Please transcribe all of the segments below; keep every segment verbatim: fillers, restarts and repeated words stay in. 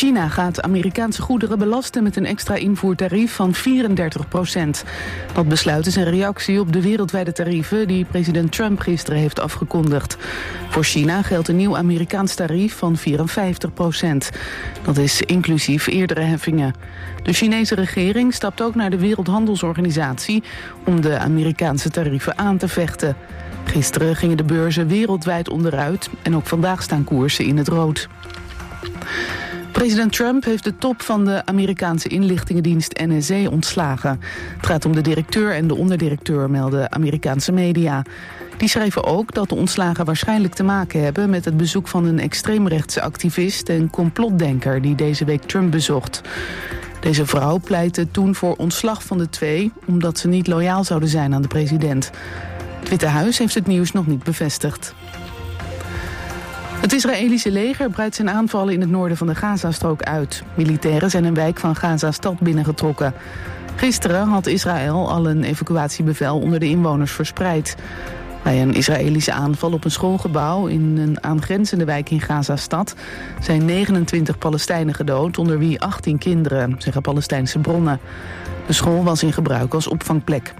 China gaat Amerikaanse goederen belasten met een extra invoertarief van vierendertig procent. Dat besluit is een reactie op de wereldwijde tarieven die president Trump gisteren heeft afgekondigd. Voor China geldt een nieuw Amerikaans tarief van vierenvijftig procent. Dat is inclusief eerdere heffingen. De Chinese regering stapt ook naar de Wereldhandelsorganisatie om de Amerikaanse tarieven aan te vechten. Gisteren gingen de beurzen wereldwijd onderuit en ook vandaag staan koersen in het rood. President Trump heeft de top van de Amerikaanse inlichtingendienst N S A ontslagen. Het gaat om de directeur en de onderdirecteur, melden Amerikaanse media. Die schrijven ook dat de ontslagen waarschijnlijk te maken hebben met het bezoek van een extreemrechtse activist en complotdenker die deze week Trump bezocht. Deze vrouw pleitte toen voor ontslag van de twee, omdat ze niet loyaal zouden zijn aan de president. Het Witte Huis heeft het nieuws nog niet bevestigd. Het Israëlische leger breidt zijn aanvallen in het noorden van de Gazastrook uit. Militairen zijn een wijk van Gaza-stad binnengetrokken. Gisteren had Israël al een evacuatiebevel onder de inwoners verspreid. Bij een Israëlische aanval op een schoolgebouw in een aangrenzende wijk in Gaza-stad zijn negenentwintig Palestijnen gedood, onder wie achttien kinderen, zeggen Palestijnse bronnen. De school was in gebruik als opvangplek.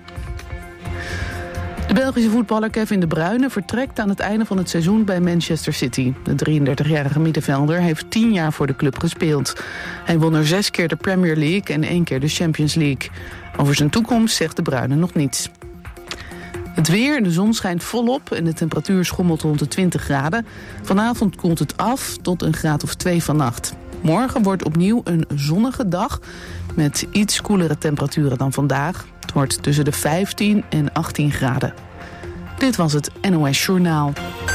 De Belgische voetballer Kevin De Bruyne vertrekt aan het einde van het seizoen bij Manchester City. De drieëndertigjarige middenvelder heeft tien jaar voor de club gespeeld. Hij won er zes keer de Premier League en één keer de Champions League. Over zijn toekomst zegt De Bruyne nog niets. Het weer, de zon schijnt volop en de temperatuur schommelt rond de twintig graden. Vanavond koelt het af tot een graad of twee vannacht. Morgen wordt opnieuw een zonnige dag met iets koelere temperaturen dan vandaag. Het wordt tussen de vijftien en achttien graden. Dit was het N O S Journaal.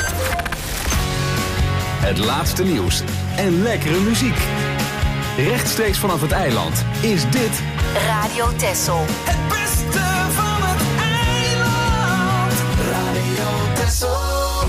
Het laatste nieuws en lekkere muziek. Rechtstreeks vanaf het eiland is dit Radio Texel. Het beste van het eiland. Radio Texel.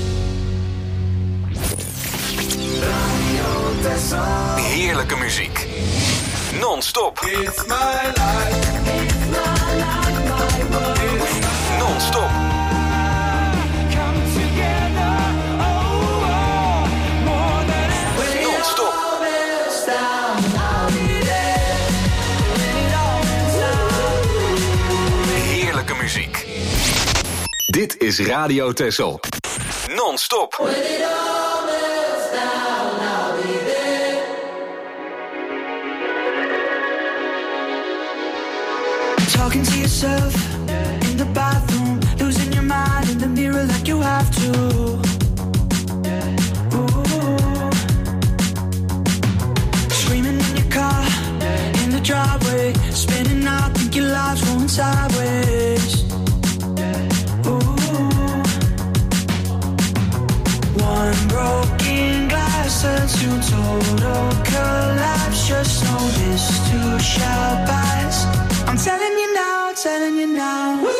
Radio Texel. heerlijke muziek. Non-stop. It's my life. It's my life, my world. Non-stop. Come together. Oh, oh. More than ever. When it Non-stop. all melts down, I'll be there. When it all melts down. Heerlijke muziek. Dit is Radio Texel. Non-stop. When it all melts down, I'll be there. Talking to yourself in the bathroom, losing your mind in the mirror like you have to. Ooh. Screaming in your car, in the driveway, spinning out, think your life's going sideways. Ooh. One broken glass turns to total collapse. Just know this too shall pass. I'm telling you now, telling you now. Woo!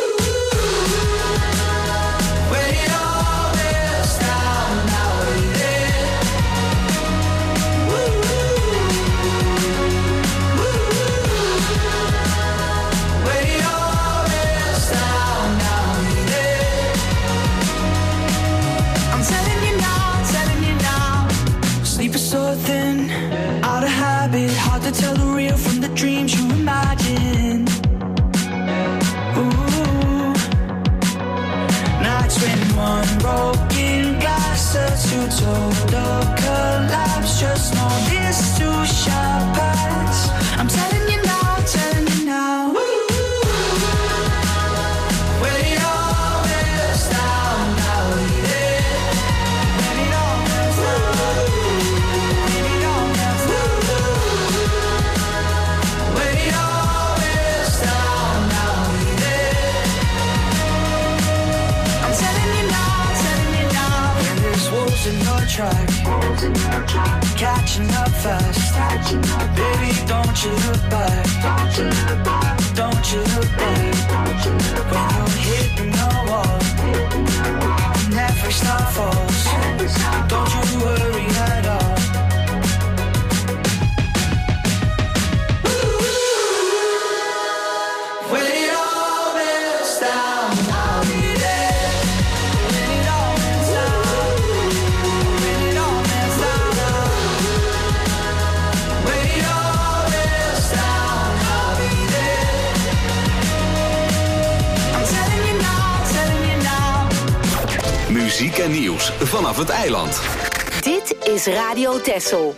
When it all melts down, I'll be there. Woo! Woo! When it all melts down, I'll be there. I'm telling you now, telling you now. Sleep is so thin, out of habit, hard to tell the real from the dreams you imagine. Ooh, nights when one broken glass turns to total collapse. Just know this too shall pass. I'm telling you now, telling you now. Woo! When it all melts down, I'll be there. When it all melts down, when it all melts down, when it all melts down, I'll be there. I'm telling you now, telling you now. When there's wolves in your track, catching up fast. Baby, don't you look back. Don't you look back. When you're hitting the wall, never stop falls. Don't you worry at all. When it all melts down, I'll be there. When it all melts down, when it all melts down, Muziek en nieuws vanaf het eiland. Dit is Radio Texel.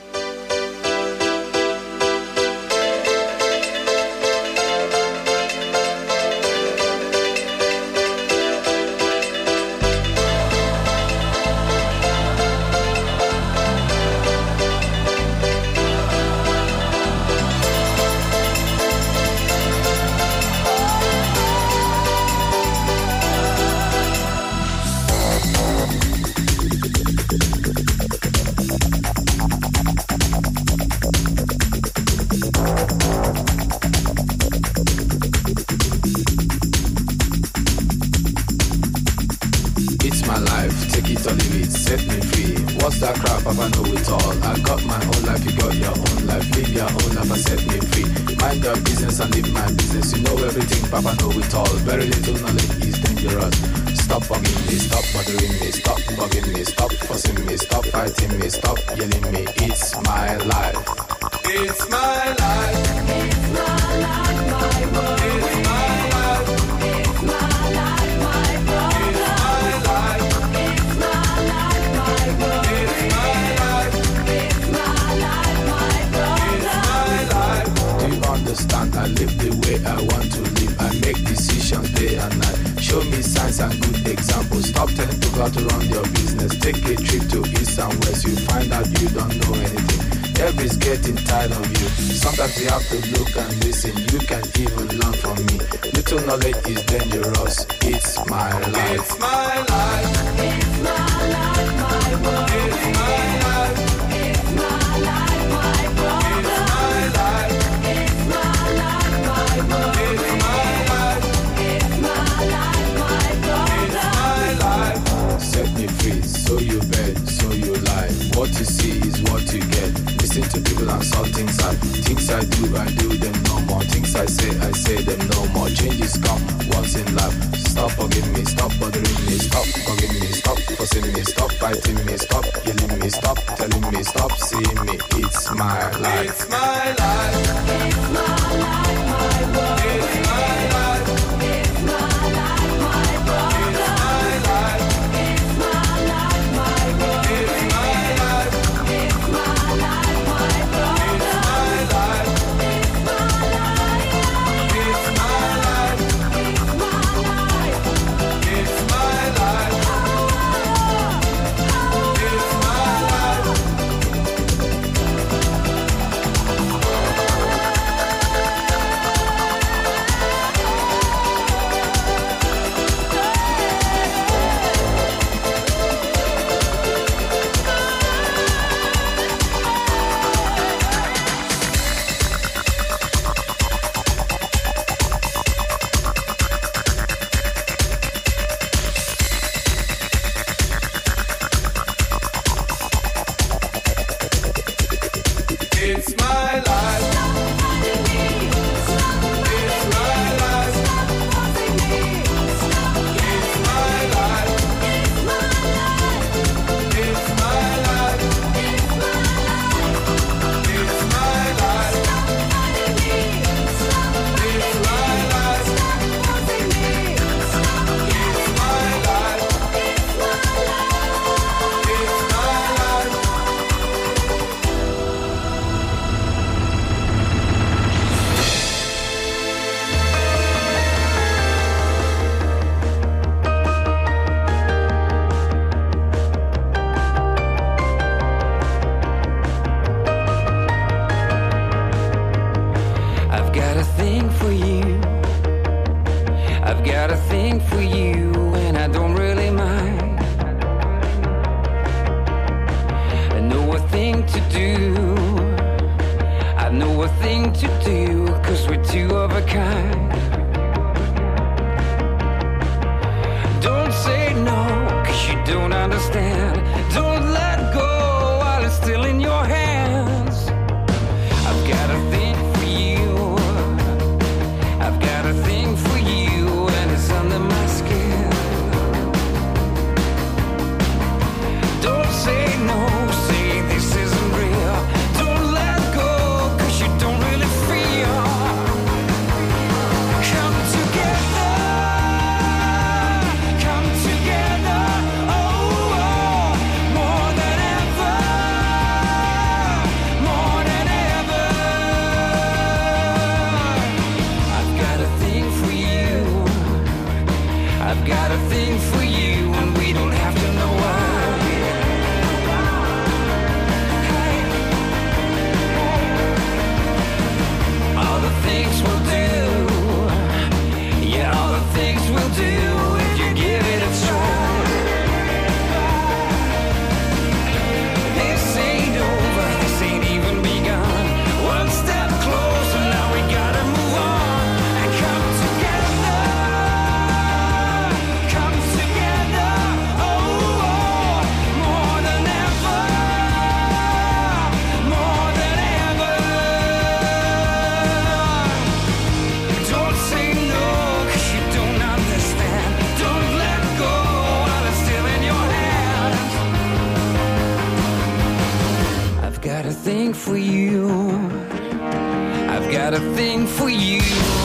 Together, oh for you. I've got a thing for you.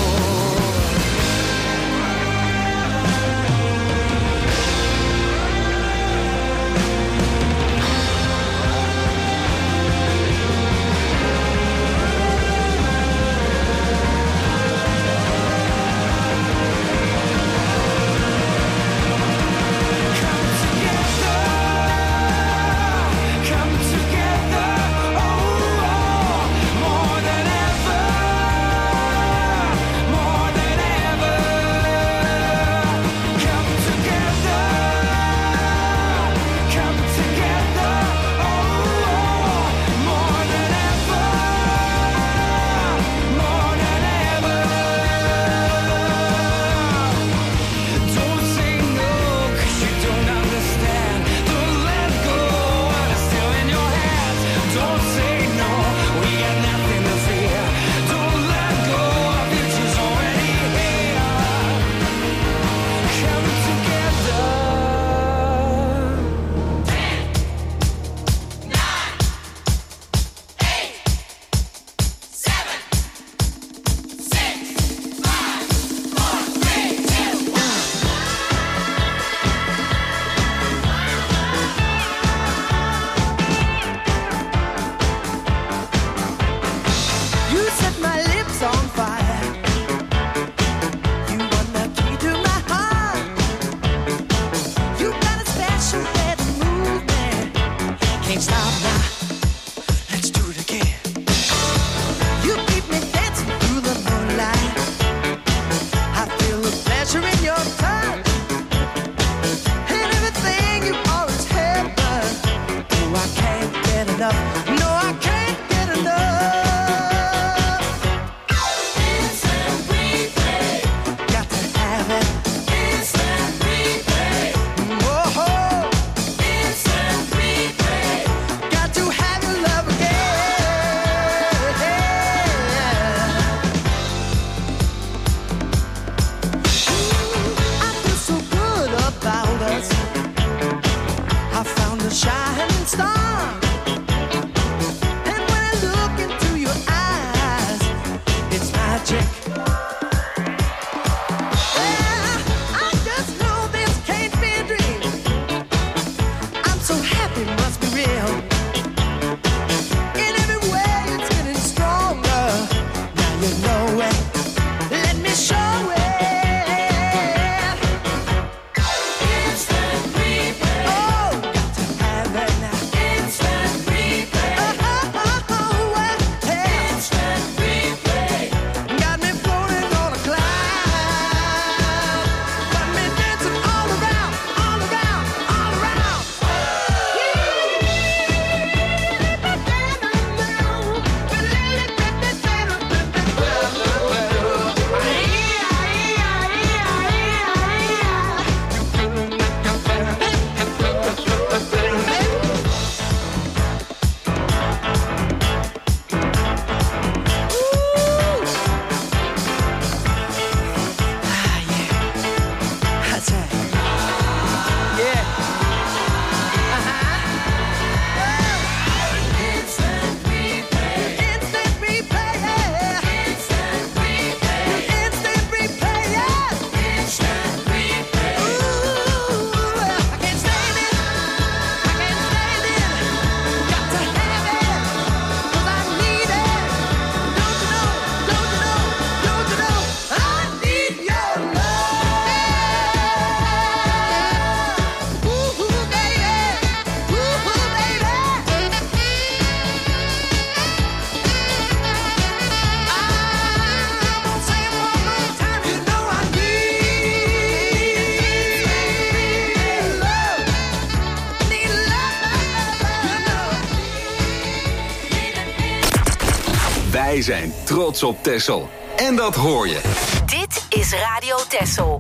Wij zijn trots op Texel. En dat hoor je. Dit is Radio Texel.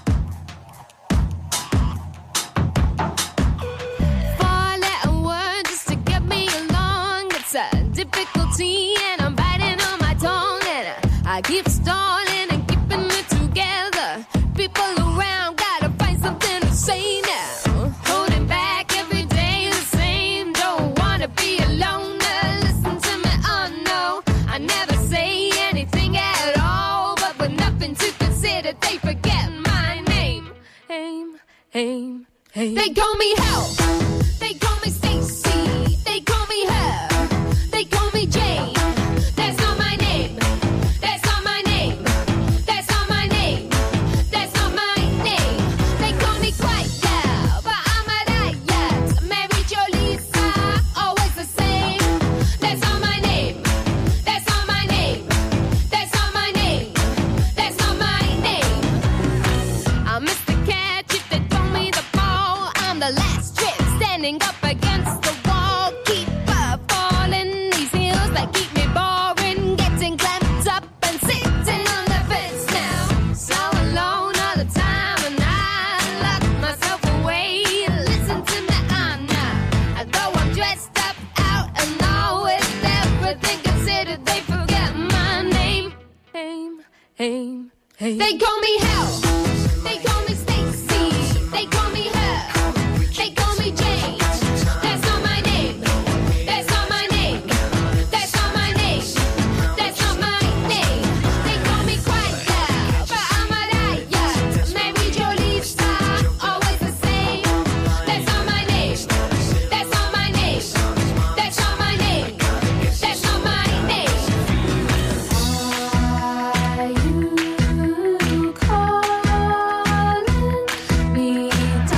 Four letter word just to get me along. It's a difficulty and I'm biting on my tongue. And I keep stalling and keeping it together. People around gotta find something to say now. Holding back every day the same. Don't wanna be alone. Listen to me. hey. They call me Hell. They call me Stacy. They call me her. They call me Jane. That's not my name. That's not my name. That's not my name. That's not my name. They call me Quiet Girl, but I'm a riot. Mary Jo Lisa, always the same. That's not my name. That's not my name. That's not my name. That's not my name. I'm Mister Catch if they throw me the ball. I'm the last trip standing up against the wall. Keep up falling these heels that keep me boring. Getting clamped up and sitting on the fence now. So alone all the time and I lock myself away. Listen to me, I'm not. Though I'm dressed up out and all with everything considered, they forget my name. Name, name, name. They call me Hell. They call me Stacy. They call me her. They call me Jane. That's not my name. That's not my name. That's not my name. That's not my name. They call me Quiet Girl, but I'm a riot. Mary Jo Lisa, always the same. That's not my name. That's not my name. That's not my name. That's not my name. Are you calling me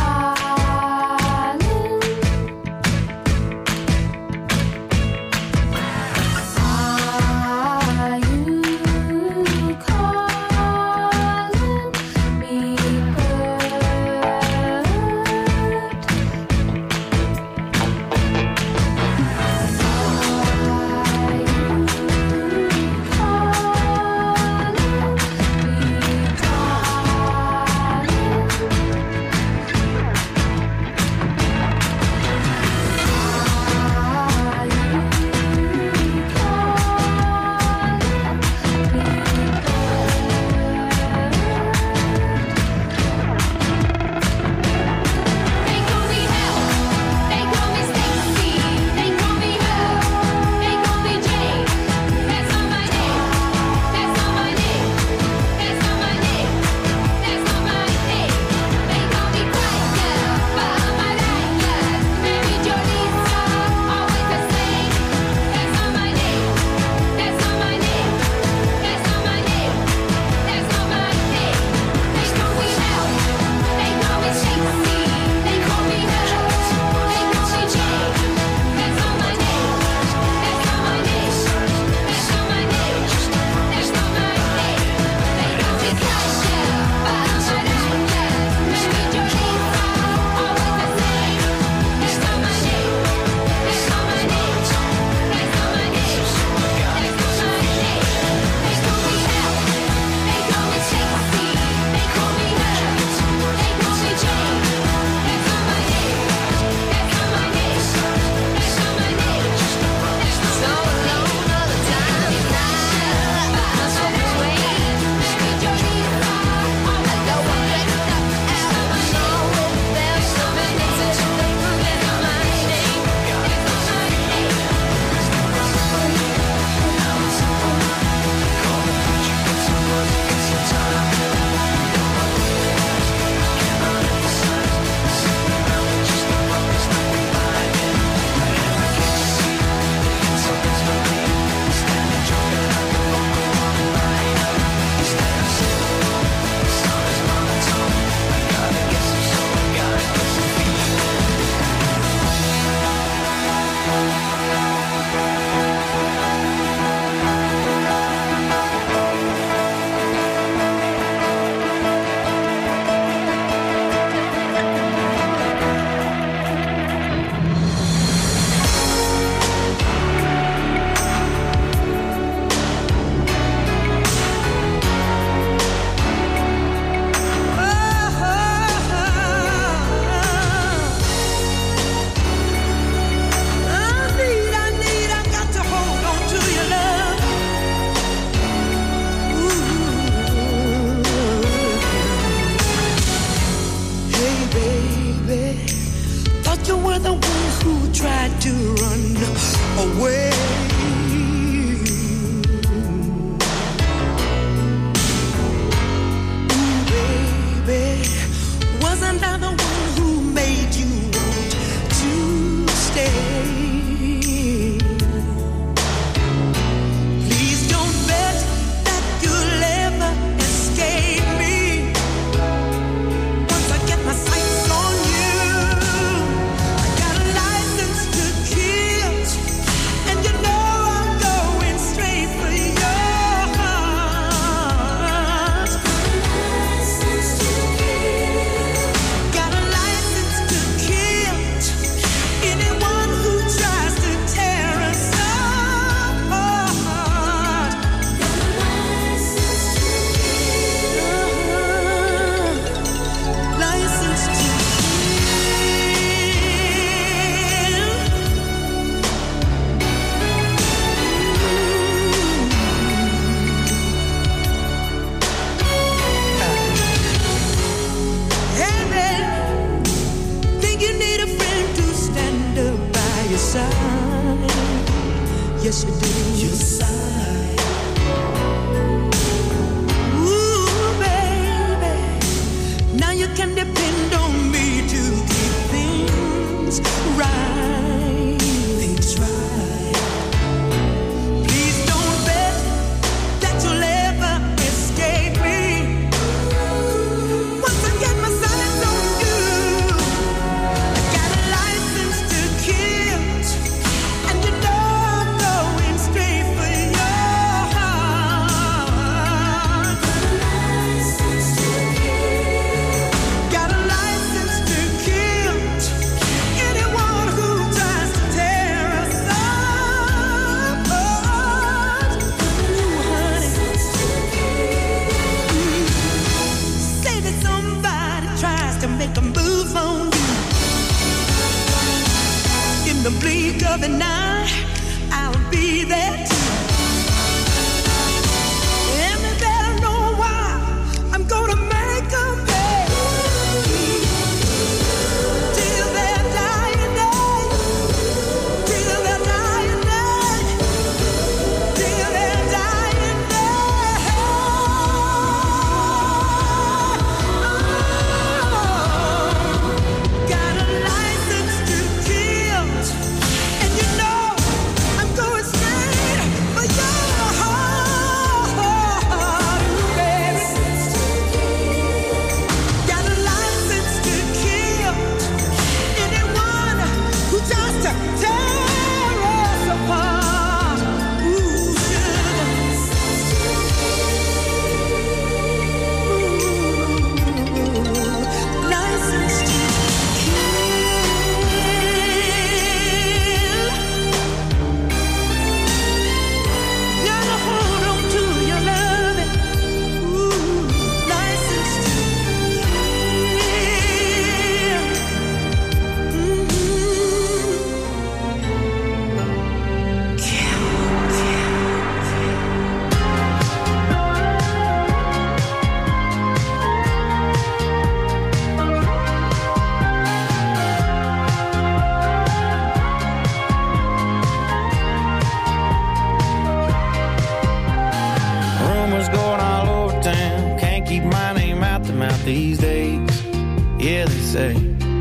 these days. Yeah, they say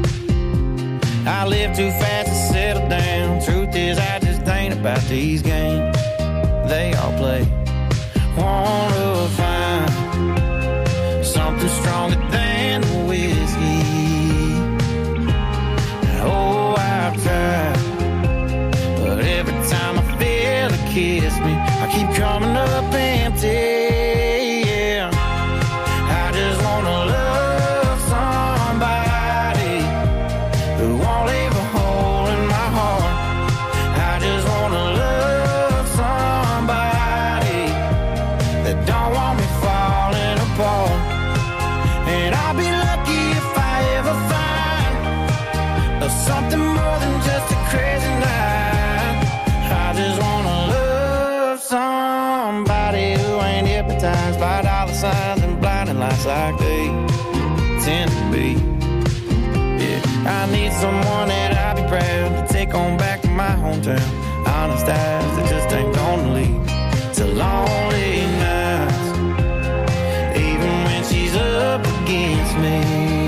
I live too fast to settle down. Truth is, I just ain't about these games they all play. Wanna find something stronger than whiskey. Oh, I've tried, but every time I feel it kiss me, I keep coming up empty. Yeah, I just wanna love somebody who won't leave a hole in my heart. I just wanna love somebody that don't want me falling apart. And I'll be lucky if I ever find something more than just a crazy night. I just wanna love somebody who ain't hypnotized by dollar signs and blinding lights like they tend to be. Yeah, I need someone that I'll be proud to take on back to my hometown. Honest eyes that just ain't gonna lead to lonely nights, even when she's up against me.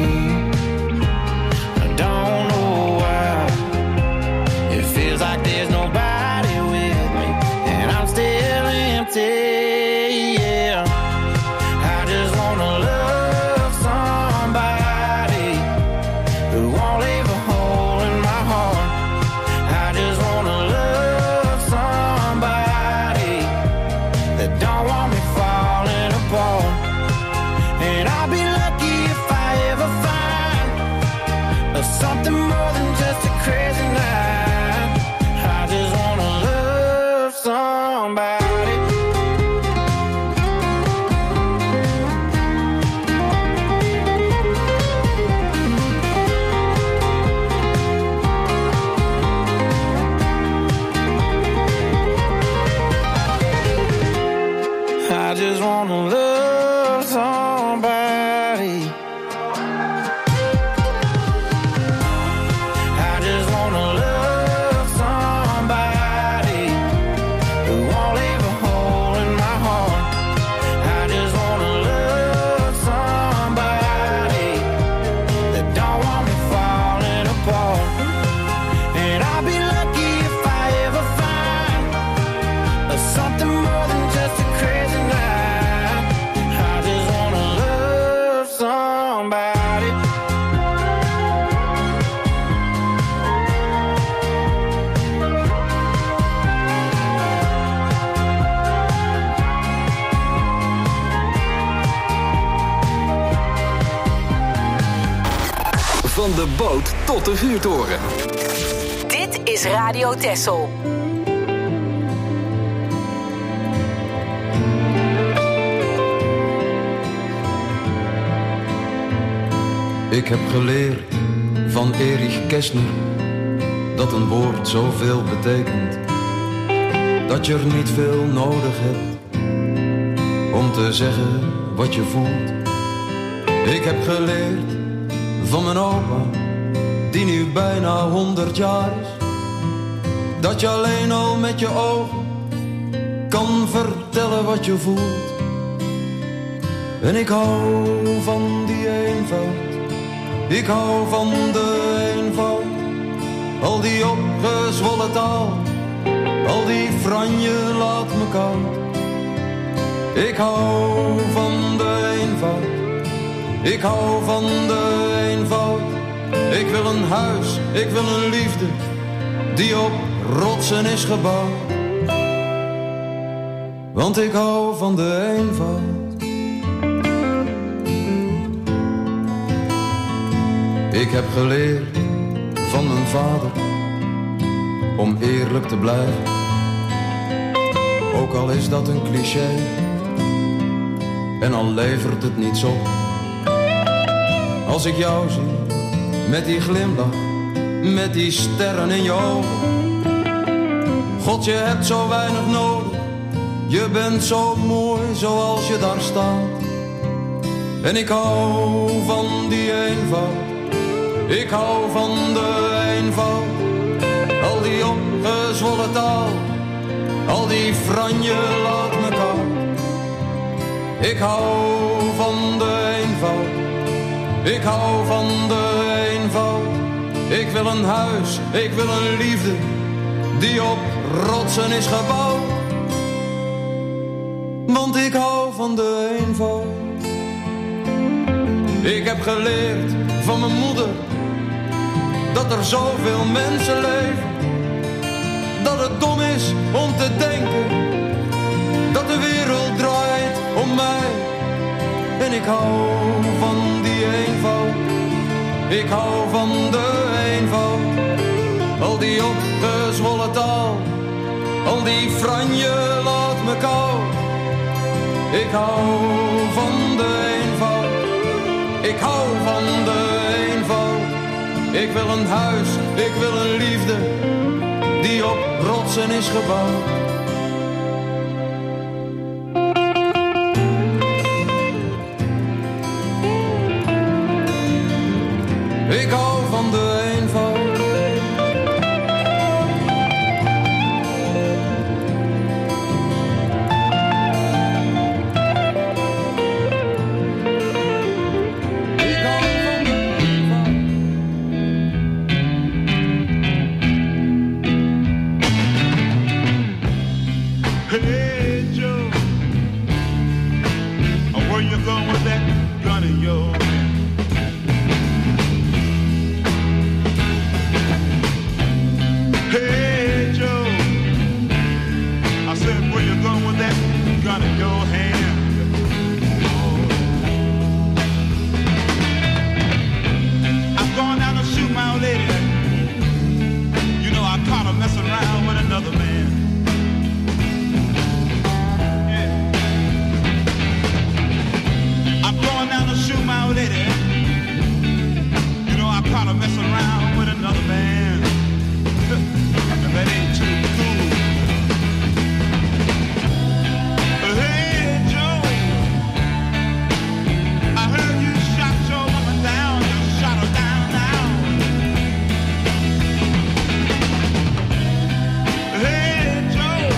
I don't know why it feels like there's nobody with me, and I'm still empty. Yeah, I just wanna love somebody who won't leave a hole in my heart. I just wanna love somebody that don't want me falling apart. And I'll be lucky if I ever find something more than just a crazy night. I just wanna love somebody. I just wanna love somebody. I just wanna love somebody who won't leave a hole in my heart. I just wanna love somebody that don't want me falling apart. And I'll be lucky if I ever find something more than just a crazy night. I just wanna love somebody. Van de boot tot de vuurtoren. Dit is Radio Texel. Ik heb geleerd van Erich Kästner dat een woord zoveel betekent, dat je er niet veel nodig hebt om te zeggen wat je voelt. Ik heb geleerd van mijn opa, die nu bijna honderd jaar is, dat je alleen al met je ogen kan vertellen wat je voelt. En ik hou van die eenvoud, ik hou van de eenvoud. Al die opgezwollen taal, al die franje laat me koud. Ik hou van de eenvoud, ik hou van de eenvoud. Ik wil een huis, ik wil een liefde die op rotsen is gebouwd. Want ik hou van de eenvoud. Ik heb geleerd van mijn vader om eerlijk te blijven, ook al is dat een cliché en al levert het niets op. Als ik jou zie met die glimlach, met die sterren in je ogen, God, je hebt zo weinig nodig, je bent zo mooi zoals je daar staat. En ik hou van die eenvoud, ik hou van de eenvoud. Al die opgezwollen taal, al die franje laat me koud. Ik hou van de eenvoud, Ik hou van de eenvoud. Ik wil een huis, ik wil een liefde die op rotsen is gebouwd. Want ik hou van de eenvoud. Ik heb geleerd van mijn moeder dat er zoveel mensen leven, dat het dom is om te denken dat de wereld draait om mij. En ik hou van die eenvoud. Ik hou van de eenvoud. Al die opgezwollen taal, al die franje laat me koud. Ik hou van de eenvoud. Ik hou van de eenvoud. Ik wil een huis, ik wil een liefde die op rotsen is gebouwd. Ik hou van de eenvoud. Ik hou van de eenvoud. Hey Joe, where you going with that gun of yours? Hey Joe, I said, where you going with that gun in your hand? Oh. I'm going down to shoot my old lady. You know I caught her messing around with another man. Yeah. I'm going down to shoot my old lady. You know I caught her messing around with another man. That ain't too cool. Hey Joe, I heard you shot your woman down. You shot her down now. Hey Joe,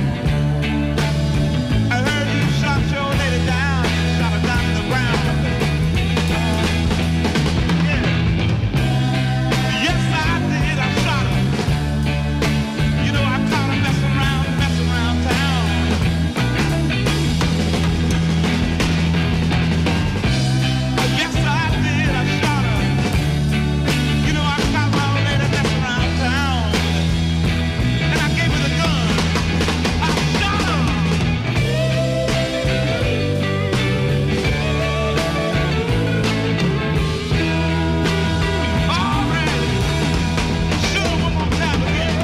I heard you shot your lady down. You shot her down to the ground. Yeah. Yes I did, I shot her. You know I caught her messing around, messing around town. Yes I did, I shot her. You know I caught my old lady messing around town. And I gave her the gun. I shot her. All right. Shoot her one more time again.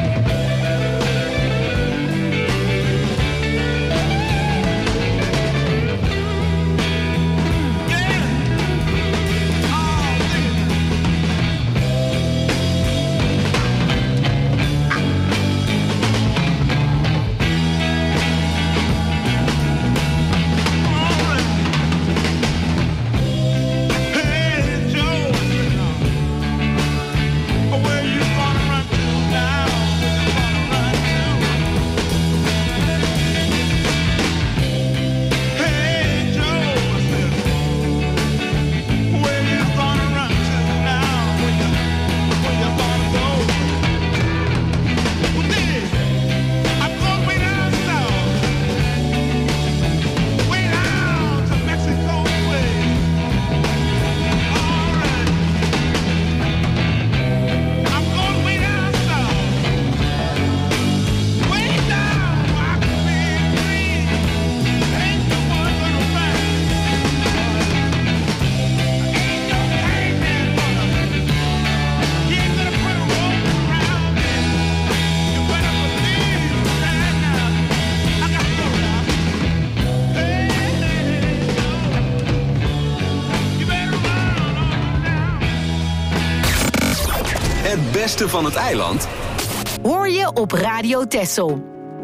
Het beste van het eiland Hoor je op Radio Texel.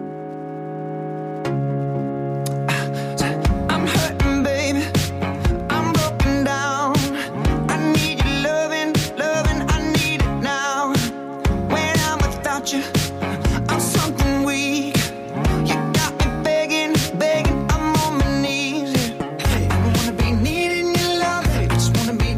I'm hurting, baby. I'm broken down. I need your loving, loving. I need it now. When I'm without you, I'm something weak. You got me begging, begging. I'm on my knees. I don't wanna be needing your love. I just wanna be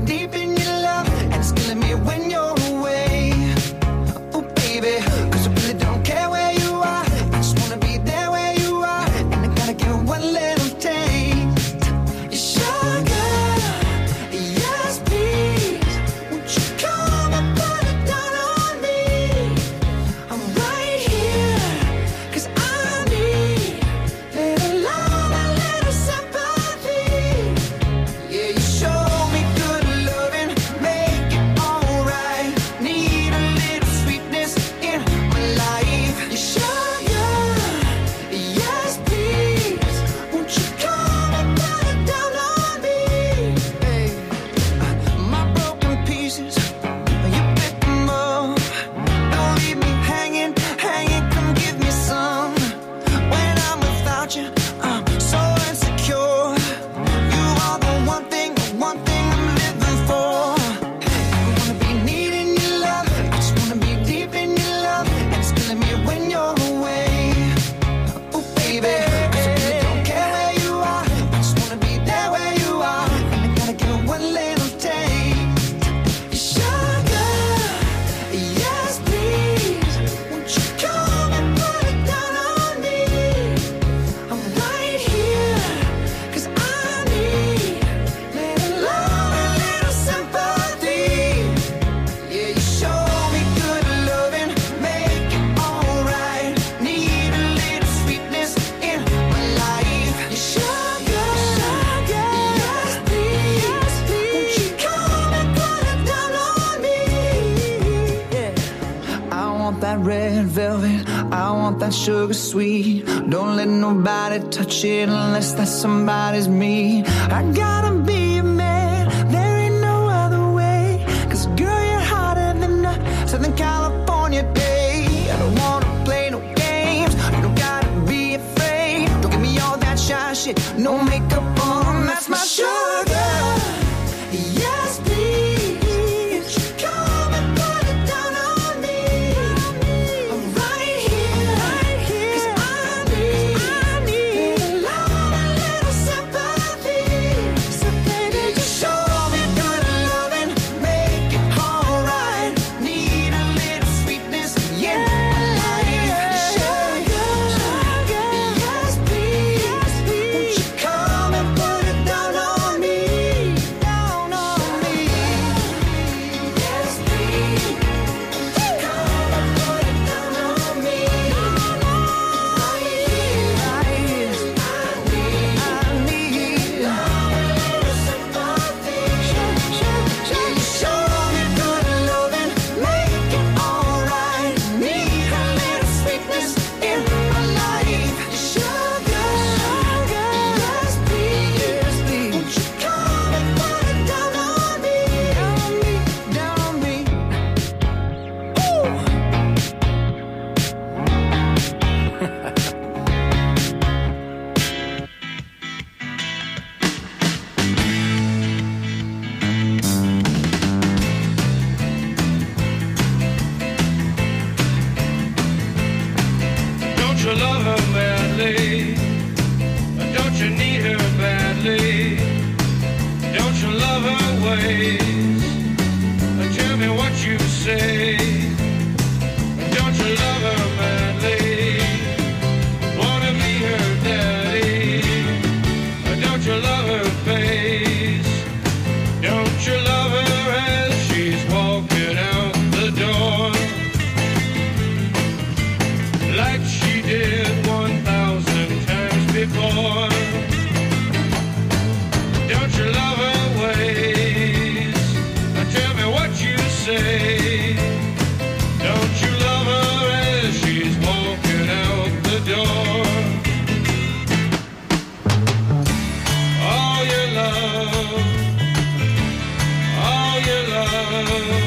that sugar sweet. Don't let nobody touch it unless that somebody's me. I gotta be a man, there ain't no other way. Cause girl, you're hotter than a Southern California day. I don't wanna play no games, you don't gotta be afraid. Don't give me all that shy shit, no makeup on, that's my sugar. Yes, please, come and put it down on me. I'm right here, right here. 'Cause I need, I need a love, a little sympathy. So baby, just show me good loving, make it alright. Need a little sweetness, yeah, life. Sugar, sugar, yes please, won't you come and put it down on me, down on me. Yes please, come and put it down on me. Right here, right here. I need, I need a little sympathy. Show me good loving, make it alright. Need a little sweetness in my life. Sugar, sugar, yes please, won't you come and put it down on me, down on me, down on me. Ooh. Don't you love her madly? Don't you need her badly? Don't you love her ways? Tell me what you say. Don't you love her madly? Wanna be her daddy? Don't you love her face? Don't you love her as she's walking out the door? Like she did one thousand times before. Don't you love her ways? Tell me what you say. Don't you love her as she's walking out the door? All your love, all your love,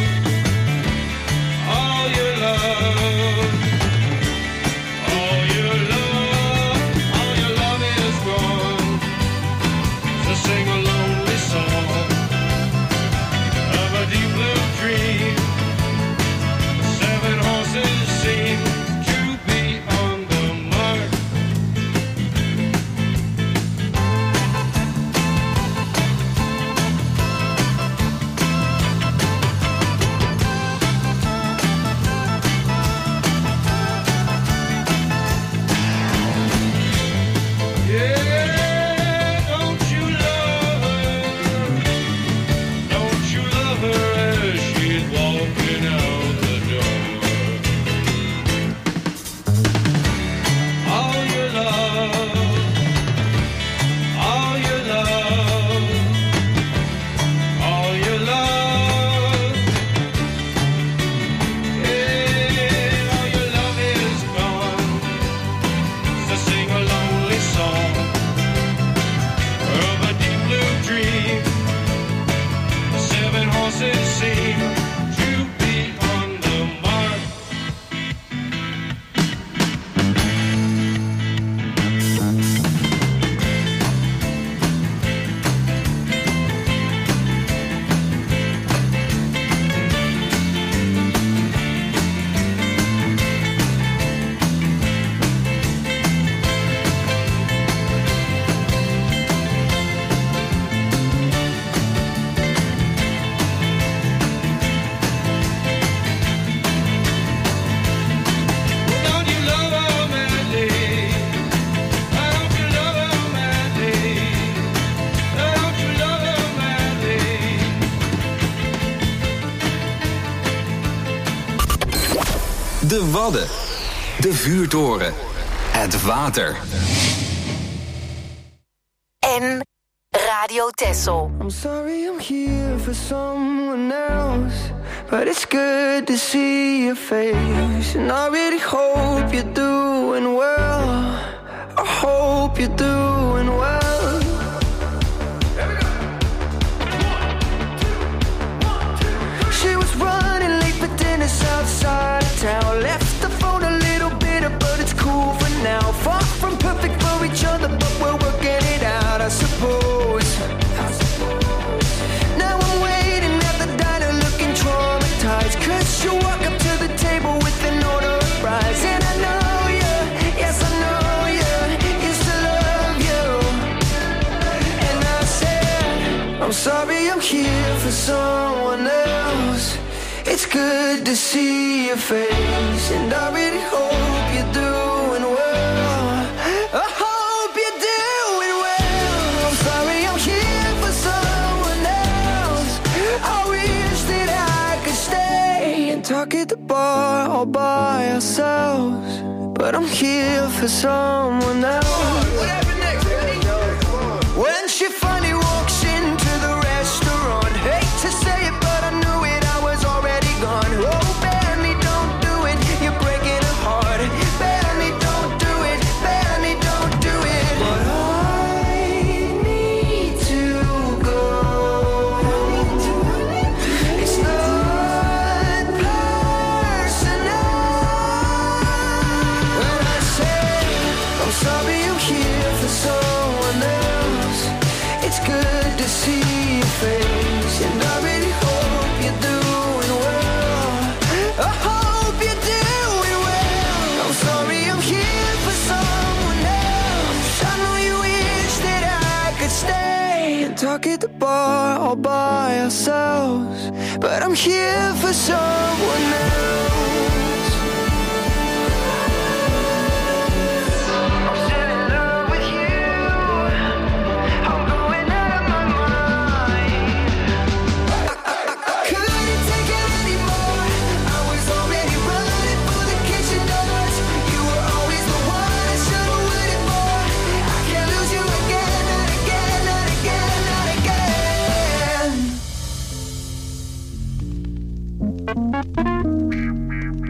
all your love. All your love, all your love is gone. So sing a lonely song of a deep blue dream. Seven horses seem to be on the mark. Yeah, don't you love her? Don't you love her as she's walking out the door? All your love, all your love, all your love. Yeah, all your love is gone. So sing a lonely song of a deep blue dream. Seven horses seem to be on the mark. Don't you love her madly? Don't you love her madly? Don't you love her madly? De Wadden. De vuurtoren. Het water. En Radio Texel. I'm sorry I'm here for someone else, but it's good to see your face, and I really hope you're doing doing well. I hope you're doing well. She was running late for dinner outside of town. Left the phone a little bitter, but it's cool for now. Far from perfect for each other, but we're working it out, I suppose. Now I'm waiting at the diner looking traumatized, cause you walk up to the table with an order of fries. And I know you, yes I know you, used to love you. And I said, I'm sorry I'm here for someone else. It's good to see your face, and I really hope you're doing well. I hope you're doing well. I'm sorry I'm here for someone else. I wish that I could stay and talk at the bar all by ourselves, but I'm here for someone else. Whatever next, ready? When she finally walks into the restaurant, hate to say it, but I knew it, I was already gone. Oh, Benny, don't do it, you're breaking her heart. Benny, don't do it, Benny, don't do it. But I need to go. It's not personal. When I say I'm sorry I'm here for someone else, it's good to see your face, and I really hope you're doing well. I hope you're doing well. I'm sorry I'm here for someone else. I know you wish that I could stay and talk at the bar all by ourselves, but I'm here for someone else. I'm still in love with you. I'm going out of my mind. Couldn't take it anymore. I was already running for the kitchen doors. You were always the one I should've waited for. I can't lose you again, not again, not again, not again.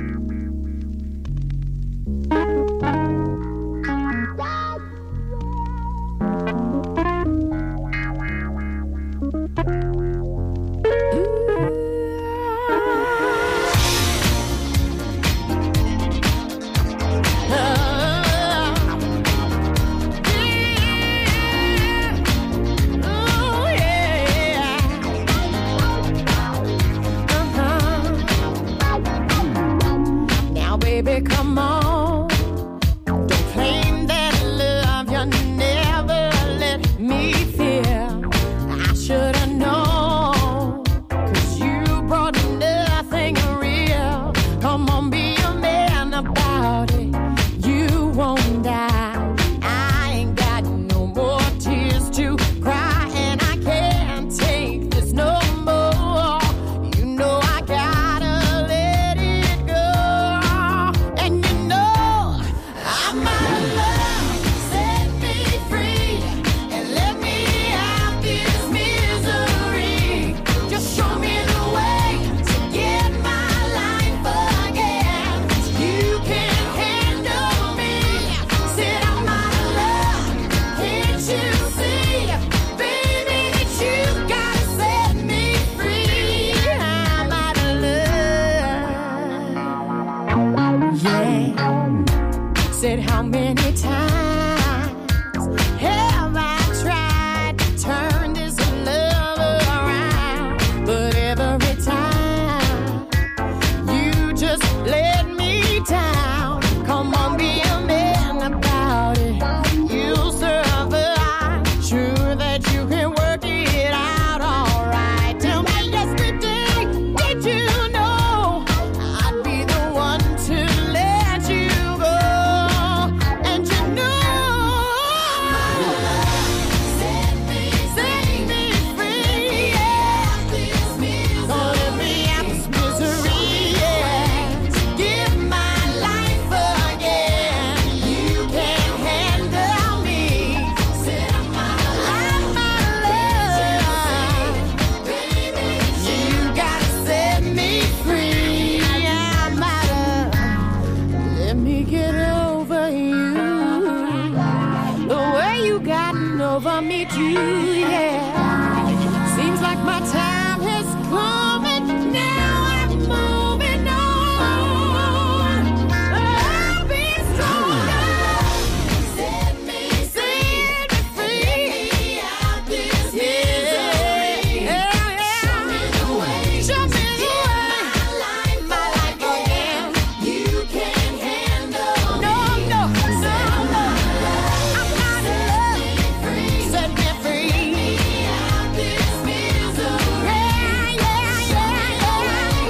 gotten over me too, yeah. Seems like my time has come and now I'm moving on. I'll be stronger. Set me, set me free out this misery. Yeah, yeah. Show me the way. Show me the way. My life, my life again. You can't handle no, no, no, no. I'm not in love. Set me free out this misery. Yeah, yeah, yeah, yeah.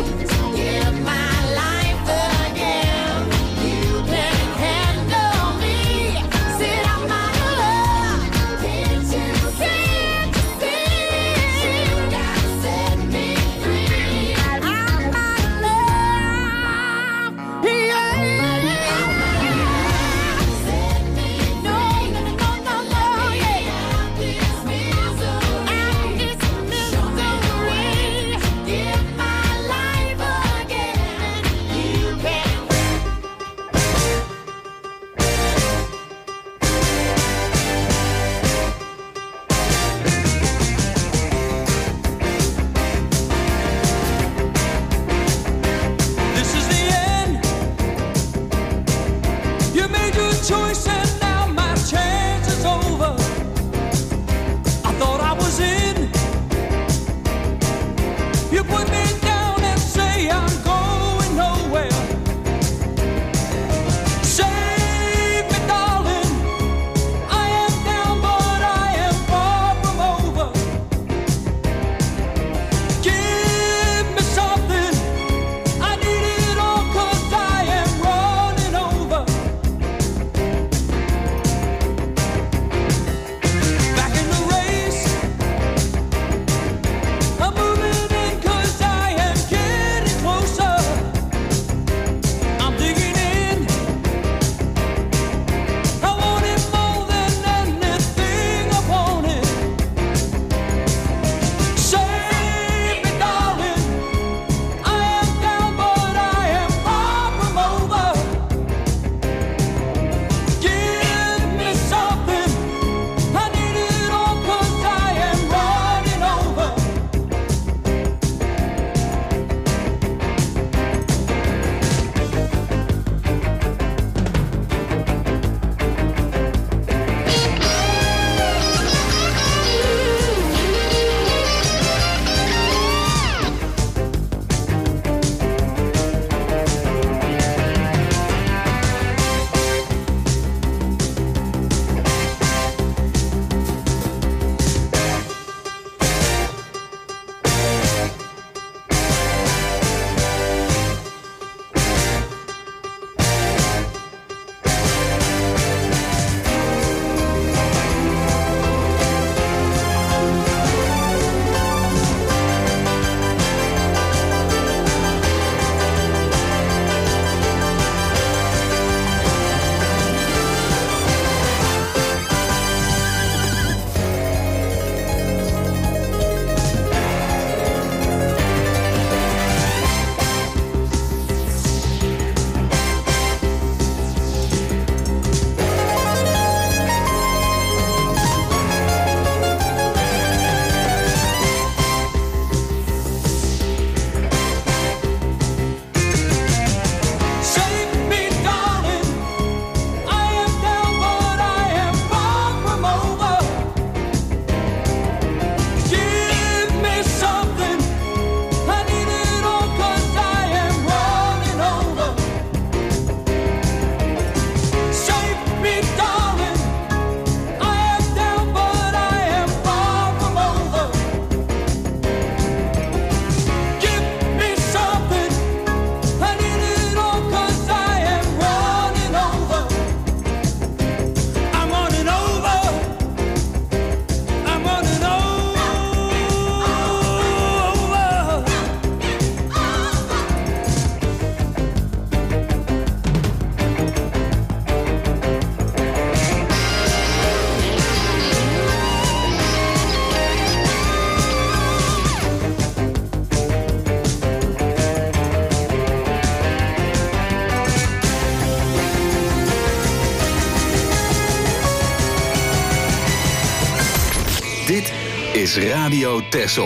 Dit is Radio Texel.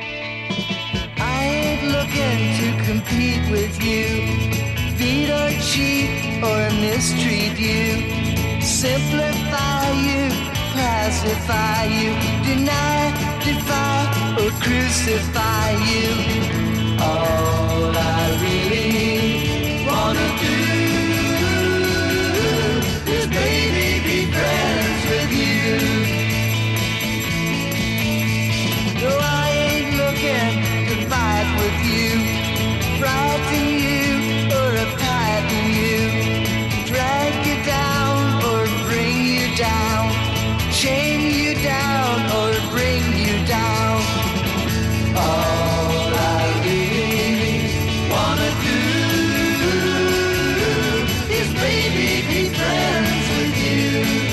I ain't looking to compete with you. Beat or cheat or mistreat you. Simplify you, pacify you. Deny, defy or crucify you. All I really wanna do is baby be friends with you. No, I ain't looking to fight with you, frighten you or frighten you, drag you down or bring you down, chain you down or bring you down. All I really wanna do is baby be friends with you.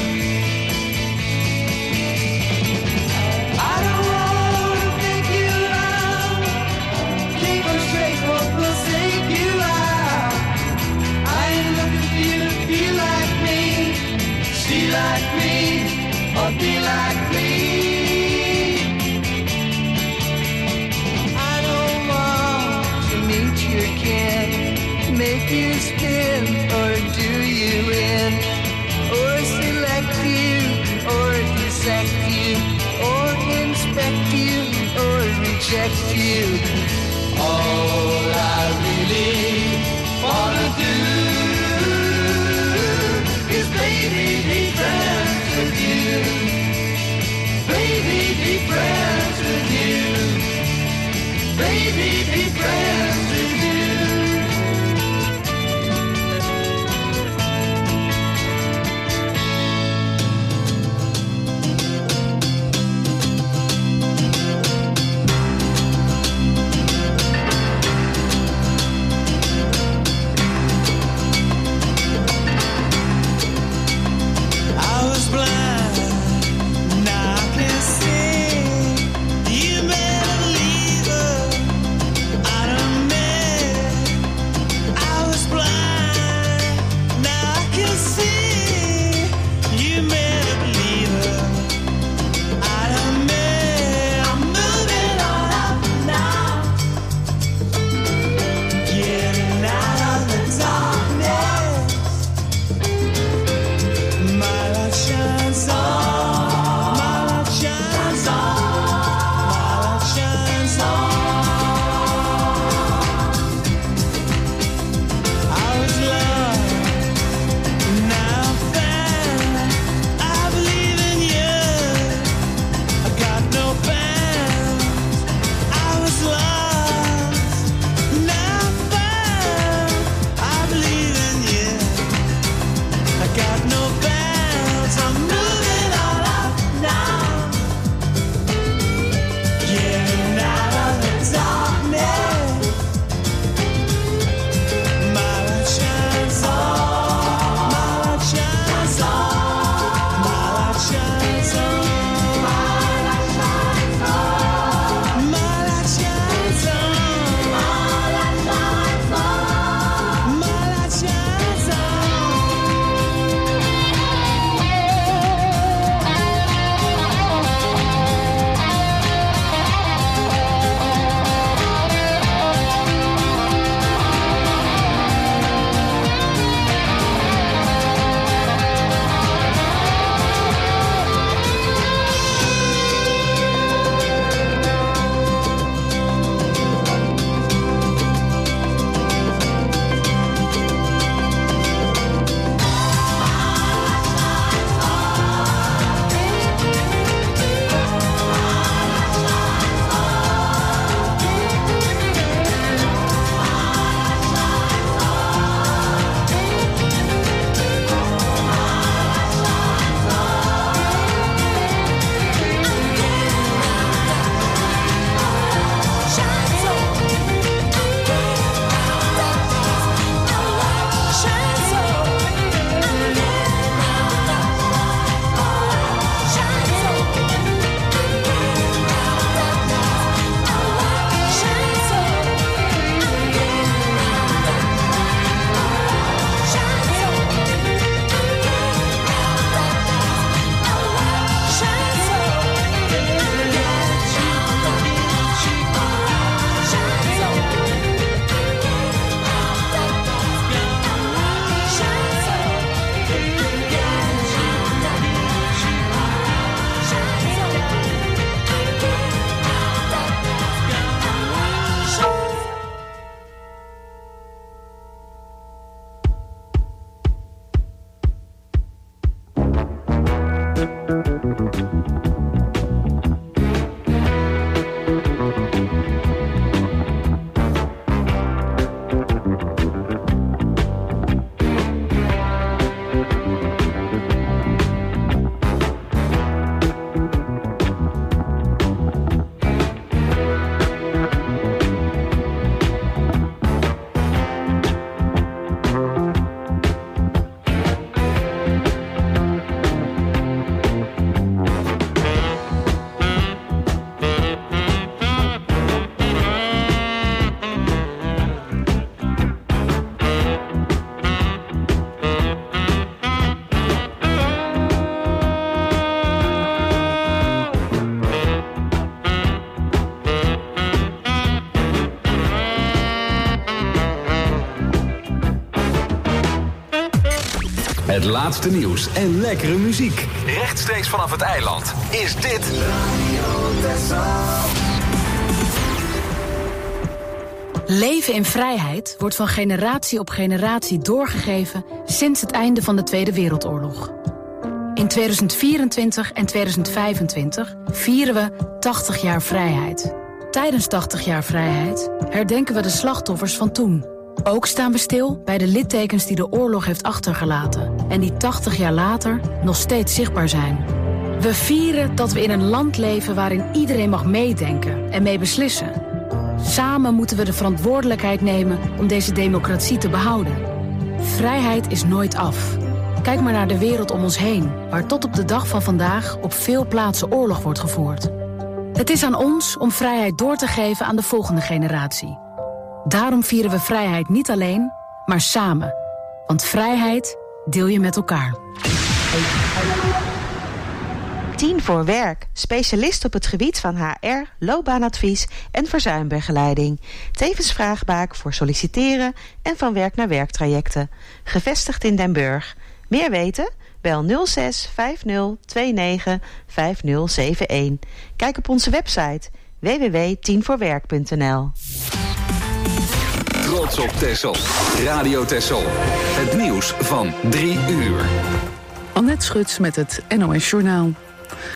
I don't wanna take you out, take you straight, won't forsake you out. I ain't looking for you to be like me, see like me, or be like me. I don't want to meet your kin, make you spin or do you in, or select you or dissect you, or inspect you or reject you. All I really wanna do is baby be friends with you, baby be friends with you, baby be friends with you. I was blind, now I can see. You made a believer out of me. Het laatste nieuws en lekkere muziek. Rechtstreeks vanaf het eiland is dit Leven in vrijheid wordt van generatie op generatie doorgegeven sinds het einde van de Tweede Wereldoorlog. In tweeduizend vierentwintig en tweeduizend vijfentwintig vieren we tachtig jaar vrijheid. Tijdens tachtig jaar vrijheid herdenken we de slachtoffers van toen. Ook staan we stil bij de littekens die de oorlog heeft achtergelaten en die tachtig jaar later nog steeds zichtbaar zijn. We vieren dat we in een land leven waarin iedereen mag meedenken en mee beslissen. Samen moeten we de verantwoordelijkheid nemen om deze democratie te behouden. Vrijheid is nooit af. Kijk maar naar de wereld om ons heen, waar tot op de dag van vandaag op veel plaatsen oorlog wordt gevoerd. Het is aan ons om vrijheid door te geven aan de volgende generatie. Daarom vieren we vrijheid niet alleen, maar samen. Want vrijheid deel je met elkaar. tien voor werk. Specialist op het gebied van H R, loopbaanadvies en verzuimbegeleiding. Tevens vraagbaak voor solliciteren en van werk naar werktrajecten. Gevestigd in Den Burg. Meer weten? Bel nul zes vijf nul twee negen vijf nul zeven een. Kijk op onze website w w w punt tien voor werk punt n l. Trots op Texel. Radio Texel. Het nieuws van drie uur. Annette Schuts met het N O S Journaal.